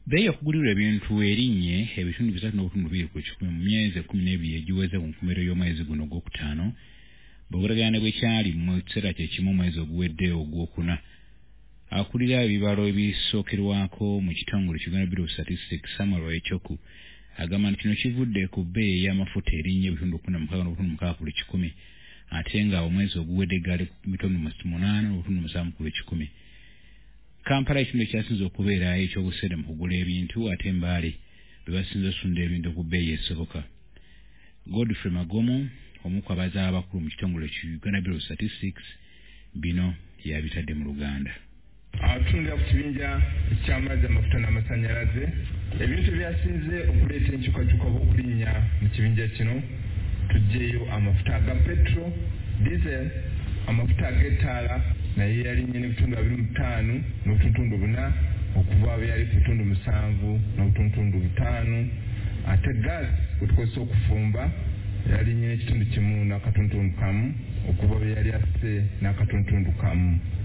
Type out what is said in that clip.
Bei y'okugulirwa ebintu erinye ebitundu 3.2 ku kikumi mu myezi 12 egiweze ku nkomerero y'omwezi guno ogwokutaano bw'obulagaane bwekyali mu kiseera kye kimu omwezi oguwedde ogwokuna. Akulira ebibalo ebisookerwako mu kitongole Uganda Bureau of Statistics Samuel Echoku agamba nti kino kivudde ku bbeeyi y'amafuta erinnya ebitundu 16.6 ku kikumi ate nga omwezi oguwedde gali ku bitundu 8.7 ku kikumi. Kampala ekitundu ekyasinze okubeera ekyobuseere mu kugula ebintu ate Mbale bwe basinze osunda ebintu ku bbeeyi esoboka. Godfrey Magomo omu ku abazaala abakulu mu kitongole Uganda Bureau of Statistics bino yabitadde mu Luganda. Atunda ku kibinja ky'amazzi amafuta n'amasanyalaze ebintu byasinze okuleeta enkyukakyuka bw'okulinnya mu kibinja kino tuggyeyo amafuta aga petro, diesel, amafuta ag'ettaala naye yalinnye n'ebitundu 25.4 okuva bwe yali ku bitundu 7.5 ate gaasi kwetukozesa okufumba yalinnye n'ekitundu 1.1 okuva bwe yali asse n'akatundu kamu.